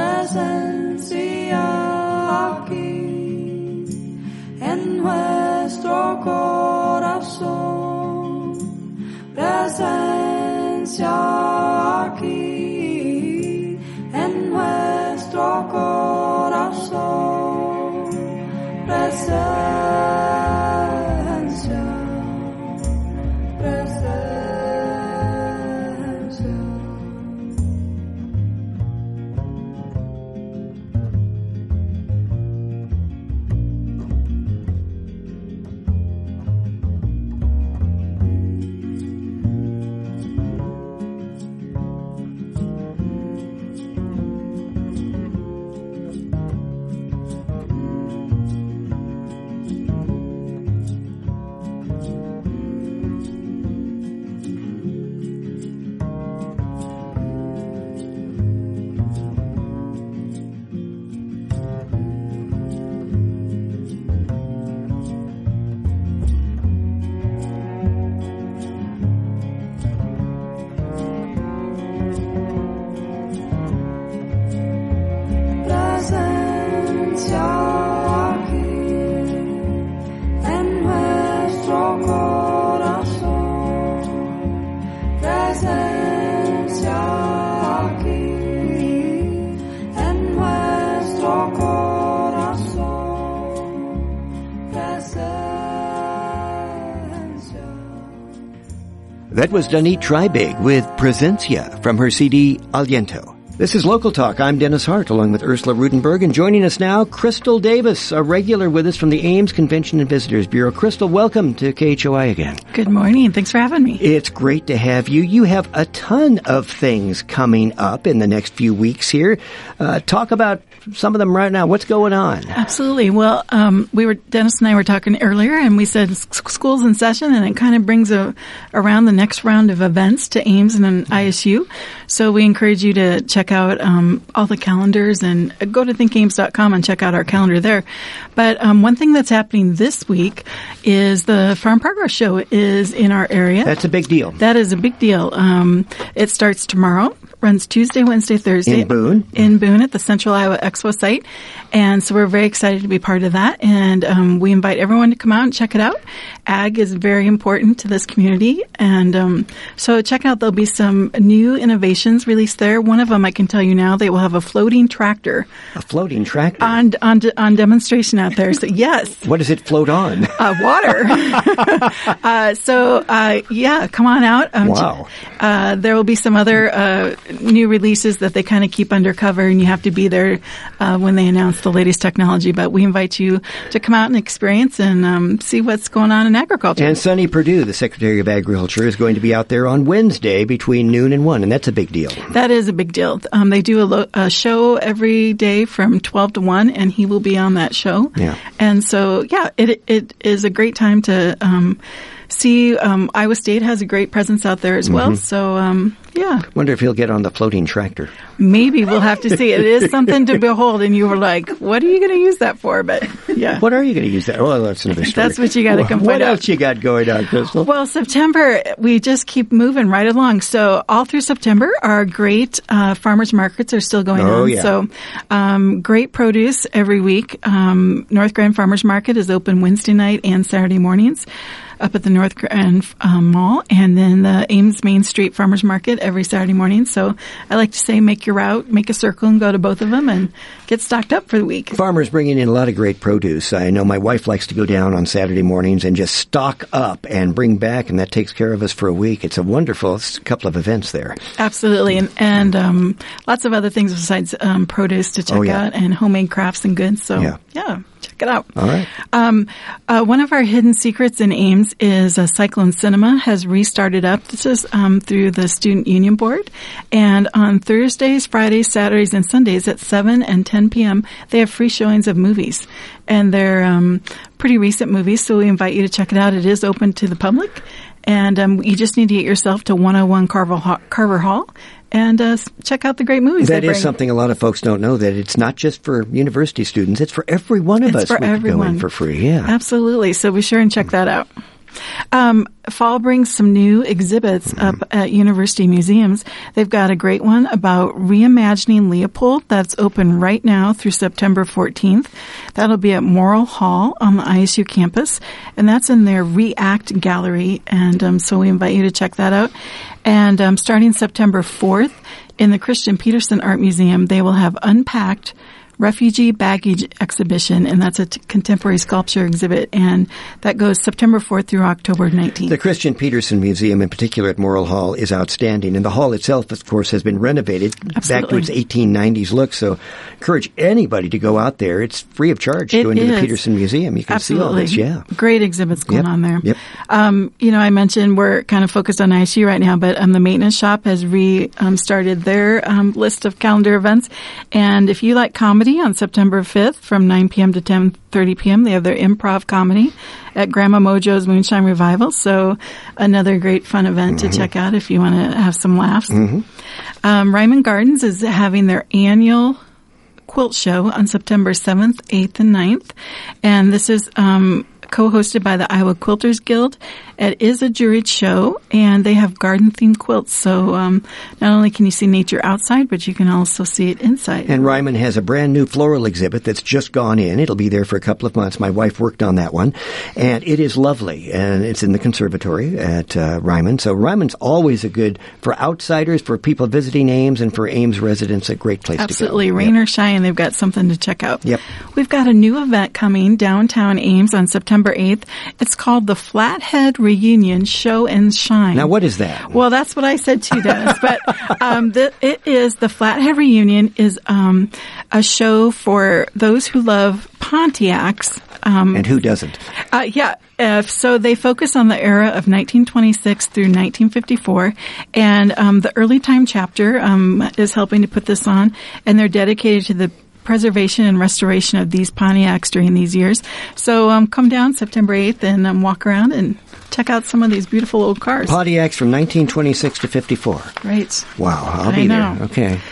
presencia aquí, en nuestro corazón, presencia aquí, en nuestro corazón, presencia. That was Danit Trybig with Presencia from her CD Aliento. This is Local Talk. I'm Dennis Hart along with Ursula Rutenberg, and joining us now, Crystal Davis, a regular with us from the Ames Convention and Visitors Bureau. Crystal, welcome to KHOI again. Good morning. Thanks for having me. It's great to have you. You have a ton of things coming up in the next few weeks here. Talk about some of them right now. What's going on? Absolutely. Well, Dennis and I were talking earlier, and we said school's in session, and it kind of brings around the next round of events to Ames and ISU. So we encourage you to check check out all the calendars and go to thinkgames.com and check out our calendar there. But one thing that's happening this week is the Farm Progress Show is in our area. That's a big deal. That is a big deal. It starts tomorrow, runs Tuesday, Wednesday, Thursday. In Boone? In Boone at the Central Iowa Expo site. And so we're very excited to be part of that. And we invite everyone to come out and check it out. Ag is very important to this community. And so check out, there'll be some new innovations released there. One of them, I can tell you now, they will have a floating tractor. A floating tractor? On demonstration out there. So yes. What does it float on? Water. Yeah, come on out. Wow. There will be some other new releases that they kind of keep undercover, and you have to be there when they announce the latest technology. But we invite you to come out and experience and see what's going on in agriculture. And Sonny Perdue, the Secretary of Agriculture, is going to be out there on Wednesday between noon and 1, and that's a big deal. That is a big deal. They do a show every day from 12 to 1, and he will be on that show. Yeah. And so, yeah, it is a great time to see. Iowa State has a great presence out there as well. So, yeah. Wonder if he'll get on the floating tractor. Maybe we'll have to see. It is something to behold, and you were like, what are you going to use that for? But, yeah. What are you going to use that? Well, that's another story. That's what you got to come find out. What else you got going on, Crystal? Well, September, we just keep moving right along. So all through September, our great farmers markets are still going on. Yeah. So great produce every week. North Grand Farmers Market is open Wednesday night and Saturday mornings up at the North Grand Mall, and then the Ames Main Street Farmers Market every Saturday morning. So I like to say make your route, make a circle and go to both of them and get stocked up for the week. Farmers bringing in a lot of great produce. I know my wife likes to go down on Saturday mornings and just stock up and bring back, and that takes care of us for a week. It's a wonderful couple of events there. Absolutely. And lots of other things besides produce to check out, and homemade crafts and goods. So, yeah. Check it out. All right. One of our hidden secrets in Ames is Cyclone Cinema has restarted up. This is through the Student Union Board. And on Thursdays, Fridays, Saturdays, and Sundays at 7 and 10 p.m., they have free showings of movies. And they're pretty recent movies, so we invite you to check it out. It is open to the public. And you just need to get yourself to 101 Carver Hall. And check out the great movies That is something a lot of folks don't know, that it's not just for university students. It's for every one of us. For everyone. We can go in for free, yeah. Absolutely. So be sure and check that out. Fall brings some new exhibits up at university museums. They've got a great one about reimagining Leopold that's open right now through September 14th. That'll be at Morrill Hall on the ISU campus, and that's in their React Gallery. And so we invite you to check that out. And starting September 4th, in the Christian Peterson Art Museum, they will have Unpacked Refugee Baggage Exhibition, and that's a contemporary sculpture exhibit, and that goes September 4th through October 19th. The Christian Peterson Museum, in particular at Morrill Hall, is outstanding, and the hall itself, of course, has been renovated back to its 1890s look, so encourage anybody to go out there. It's free of charge to go into the Peterson Museum. You can see all this, Great exhibits going on there. Yep. I mentioned we're kind of focused on ISU right now, but the Maintenance Shop has started their list of calendar events, and if you like comedy, on September 5th from 9 p.m. to 10:30 p.m. They have their improv comedy at Grandma Mojo's Moonshine Revival. So another great fun event to check out if you want to have some laughs. Ryman Gardens is having their annual quilt show on September 7th, 8th, and 9th. And this is co-hosted by the Iowa Quilters Guild. It is a juried show, and they have garden-themed quilts. So not only can you see nature outside, but you can also see it inside. And Ryman has a brand-new floral exhibit that's just gone in. It'll be there for a couple of months. My wife worked on that one, and it is lovely. And it's in the conservatory at Ryman. So Ryman's always a good, for outsiders, for people visiting Ames, and for Ames residents, a great place to go. Absolutely. Rain or shine, they've got something to check out. Yep. We've got a new event coming downtown Ames on September 8th. It's called the Flathead Reunion Show and Shine. Now, what is that? Well, that's what I said too, Dennis. But it is the Flathead Reunion is a show for those who love Pontiacs. And who doesn't? So they focus on the era of 1926 through 1954, and the Early Time chapter is helping to put this on, and they're dedicated to the preservation and restoration of these Pontiacs during these years. So come down September 8th and walk around and check out some of these beautiful old cars. Pontiacs from 1926 to 54. Right. Wow, I'll be there. Okay.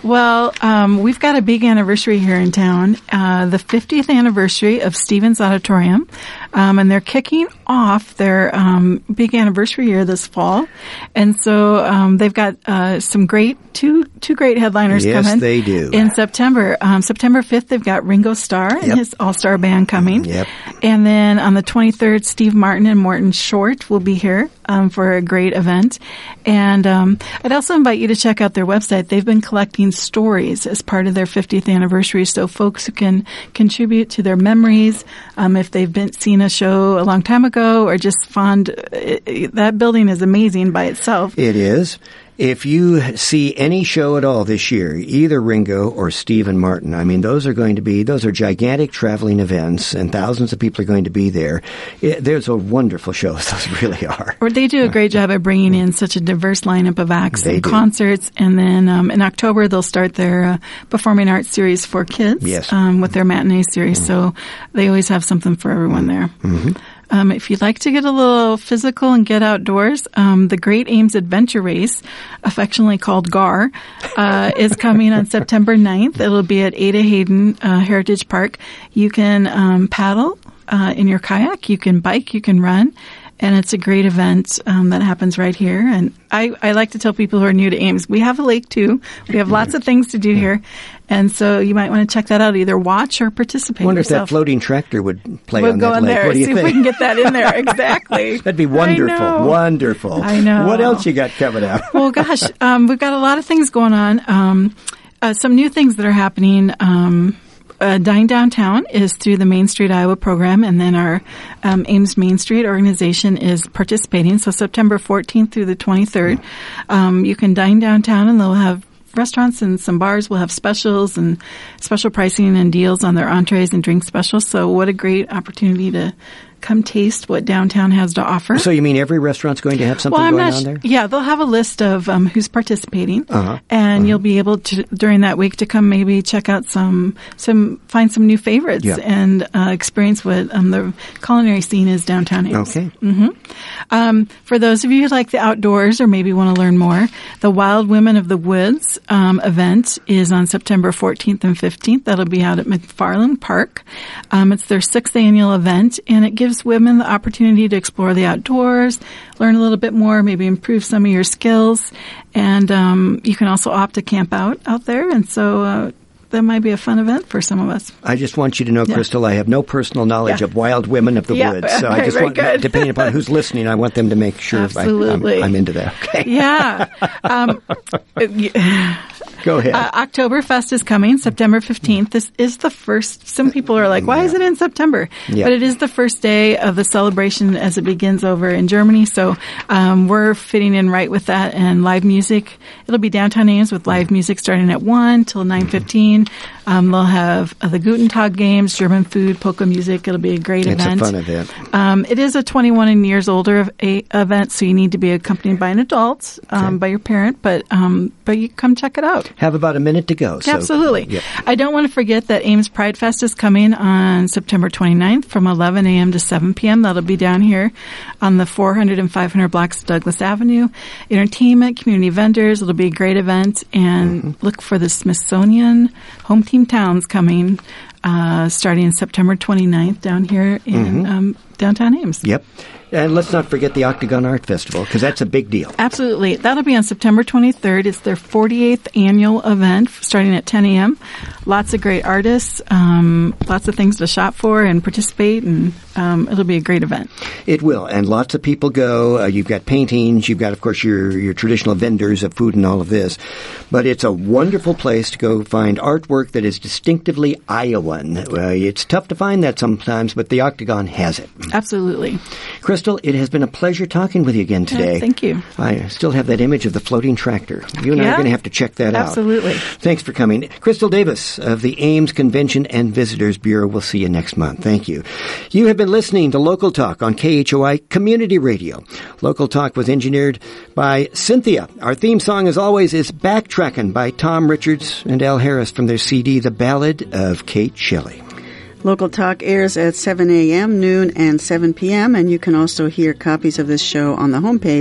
Well, we've got a big anniversary here in town, the 50th anniversary of Stevens Auditorium, and they're kicking off their big anniversary year this fall, and so they've got some two great headliners coming. Yes, they do. In September. September 5th, they've got Ringo Starr and his all-star band coming. Yep. And then on the 23rd, Steve Martin and Morton Short will be here for a great event. And I'd also invite you to check out their website. They've been collecting stories as part of their 50th anniversary, so folks who can contribute to their memories, if they've seen a show a long time ago or just fond. That building is amazing by itself. It is. If you see any show at all this year, either Ringo or Stephen Martin, I mean, those are gigantic traveling events, and thousands of people are going to be there. There's a wonderful shows. Those really are. Or they do a great job at bringing in such a diverse lineup of acts and concerts. And then in October, they'll start their performing arts series for kids with their matinee series. So they always have something for everyone there. Mm-hmm. If you'd like to get a little physical and get outdoors, the Great Ames Adventure Race, affectionately called GAR, is coming on September 9th. It'll be at Ada Hayden Heritage Park. You can paddle in your kayak, you can bike, you can run. And it's a great event that happens right here. And I like to tell people who are new to Ames, we have a lake too. We have lots of things to do here. And so you might want to check that out, either watch or participate. I wonder yourself. if that floating tractor would play we'll on that lake. We'll go in there, what do you see think? If we can get that in there. Exactly. That'd be wonderful. Wonderful. I know. What else you got coming up? Well, gosh, we've got a lot of things going on. Some new things that are happening. Dine Downtown is through the Main Street Iowa program, and then our Ames Main Street organization is participating. So September 14th through the 23rd, you can dine downtown, and they'll have restaurants and some bars will have specials and special pricing and deals on their entrees and drink specials. So what a great opportunity to come taste what downtown has to offer. So you mean every restaurant's going to have something going on there? Yeah, they'll have a list of who's participating, and you'll be able to, during that week, to come maybe check out find some new favorites and experience what the culinary scene is downtown Ames. Okay. Mm-hmm. For those of you who like the outdoors or maybe want to learn more, the Wild Women of the Woods event is on September 14th and 15th. That'll be out at McFarland Park. It's their 6th annual event, and it gives women the opportunity to explore the outdoors, learn a little bit more, maybe improve some of your skills, and you can also opt to camp out there, and so that might be a fun event for some of us. I just want you to know, Crystal, I have no personal knowledge of Wild Women of the Woods, so I just want, depending upon who's listening, I want them to make sure I'm into that. Okay. Yeah. Go ahead. Oktoberfest is coming, September 15th. This is the first, some people are like, why is it in September? Yeah. But it is the first day of the celebration as it begins over in Germany. So we're fitting in right with that, and live music. It'll be downtown Ames with live music starting at 1 till 9:15. They'll have the Guten Tag games, German food, polka music. It'll be a great event. It's a fun event. It is a 21 and years older event, so you need to be accompanied by an adult, by your parent, but you come check it out. Have about a minute to go. So, absolutely. Yep. I don't want to forget that Ames Pride Fest is coming on September 29th from 11 a.m. to 7 p.m. That'll be down here on the 400 and 500 blocks of Douglas Avenue. Entertainment, community vendors. It'll be a great event, and look for the Smithsonian Home Team Towns coming starting September 29th down here in downtown Ames. Yep. And let's not forget the Octagon Art Festival, because that's a big deal. Absolutely. That'll be on September 23rd. It's their 48th annual event starting at 10 a.m. Lots of great artists, lots of things to shop for and participate, and it'll be a great event. It will, and lots of people go. You've got paintings. You've got, of course, your traditional vendors of food and all of this. But it's a wonderful place to go find artwork that is distinctively Iowan. It's tough to find that sometimes, but the Octagon has it. Absolutely. Crystal, it has been a pleasure talking with you again today. Thank you. I still have that image of the floating tractor. You and I are going to have to check that out. Absolutely. Thanks for coming. Crystal Davis of the Ames Convention and Visitors Bureau. We'll see you next month. Thank you. You have been listening to Local Talk on KHOI Community Radio. Local Talk was engineered by Cynthia. Our theme song, as always, is Backtrackin' by Tom Richards and Al Harris from their CD, The Ballad of Kate Shelley. Local Talk airs at 7 a.m., noon, and 7 p.m., and you can also hear copies of this show on the homepage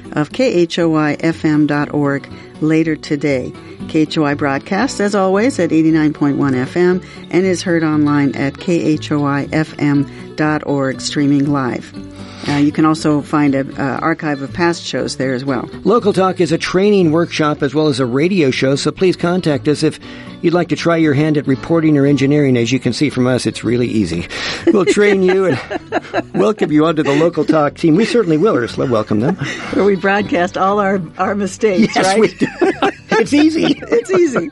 of KHOIFM.org later today. KHOI broadcasts, as always, at 89.1 FM and is heard online at KHOIFM.org, streaming live. You can also find an archive of past shows there as well. Local Talk is a training workshop as well as a radio show, so please contact us if you'd like to try your hand at reporting or engineering. As you can see from us, it's really easy. We'll train you and welcome you onto the Local Talk team. We certainly will, Ursula. Welcome them. Where we broadcast all our mistakes, yes, right? We do. It's easy. It's easy.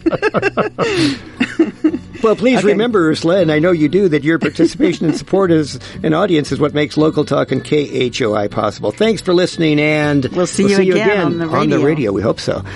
Well, please remember, Ursula, and I know you do, that your participation and support as an audience is what makes Local Talk and KHOI possible. Thanks for listening, and we'll see you again on the radio. We hope so.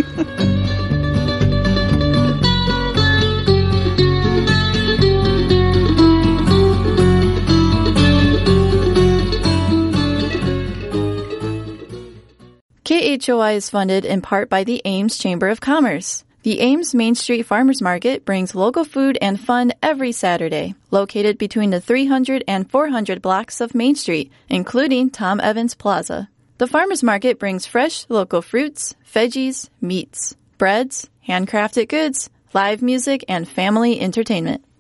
KHOI is funded in part by the Ames Chamber of Commerce. The Ames Main Street Farmers Market brings local food and fun every Saturday, located between the 300 and 400 blocks of Main Street, including Tom Evans Plaza. The Farmers Market brings fresh local fruits, veggies, meats, breads, handcrafted goods, live music, and family entertainment.